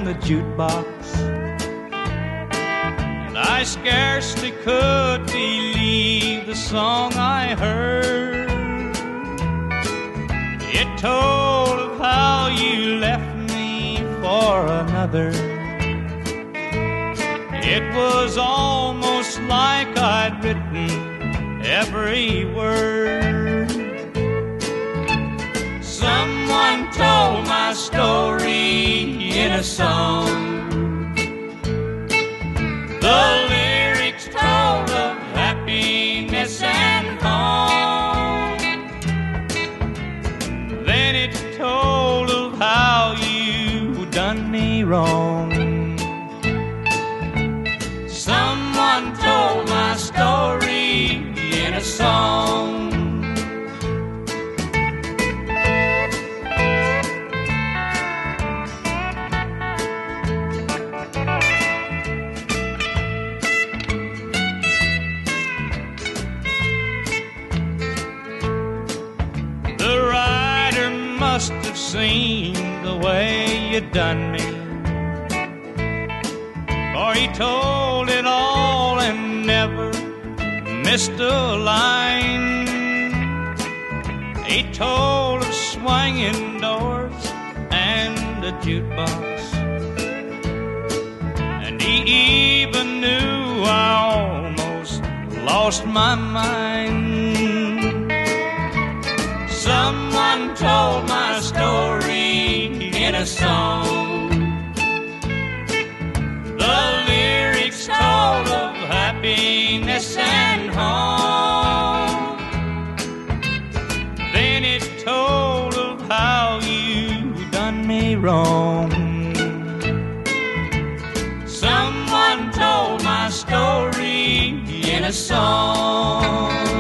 the jukebox, and I scarcely could believe the song I heard. It told of how you left me for another. It was almost like I'd written every word. Someone told my story in a song. The lyrics told of happiness and home. Then it told of how you done me wrong. Someone told my story in a song. The writer must have seen the way you done me, for he told it all and never missed a line. He told of swinging doors and a jukebox, and he even knew I almost lost my mind. Someone told my story in a song. The lyrics told of happiness and home. Then it told of how you done me wrong. Someone told my story in a song.